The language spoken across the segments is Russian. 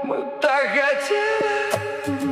Мы так хотели.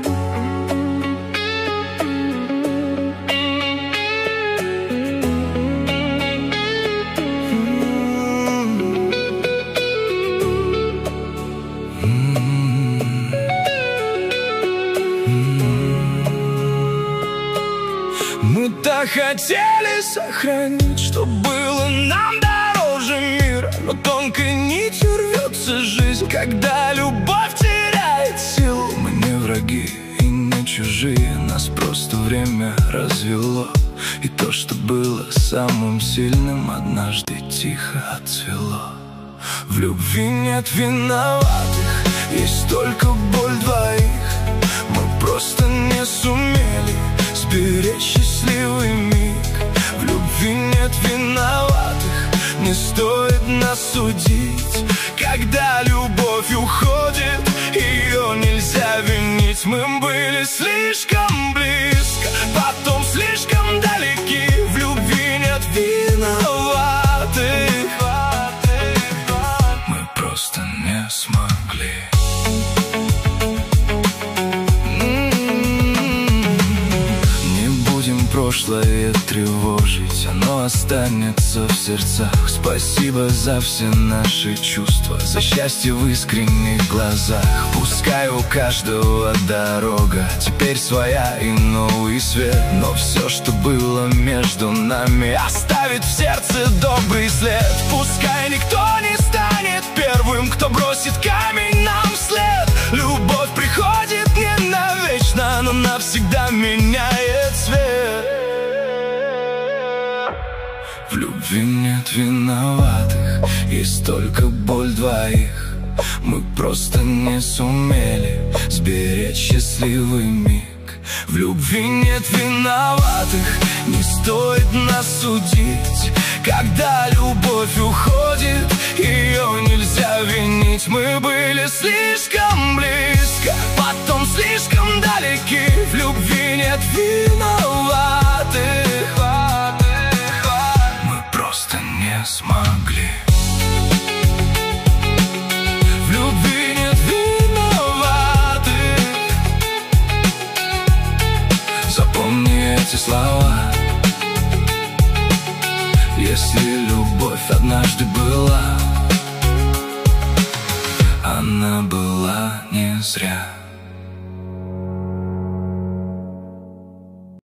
Мы так хотели сохранить, что было нам дороже мира, но тонкой нитью рвется жизнь, когда любовь теряет силу. Мы не враги и не чужие, нас просто время развело. И то, что было самым сильным, однажды тихо отцвело. В любви нет виноватых, есть только боль двоих. Мы просто не сумели сберечь счастливый миг. В любви нет виноватых, не стоит нас судить. Когда любовь уходит, ее нельзя винить. Мы были слишком близко, потом слишком далеки. В любви нет виноватых, мы просто не смогли. Прошлое тревожить, оно останется в сердцах. Спасибо за все наши чувства, за счастье в искренних глазах. Пускай у каждого дорога теперь своя и новый свет, но все, что было между нами, оставит в сердце добрый след. Пускай никто не станет первым, кто бросит камень нам вслед. Любовь приходит не навечно, но навсегда меняет цвет. В любви нет виноватых, есть только боль двоих. Мы просто не сумели сберечь счастливый миг. В любви нет виноватых, не стоит нас судить. Когда любовь уходит, ее нельзя винить. Мы были слишком близко, потом слишком далеки. В любви нет виноватых, мы просто не смогли. В любви нет виноватых. Запомни эти слова. Если любовь однажды была, она была не зря.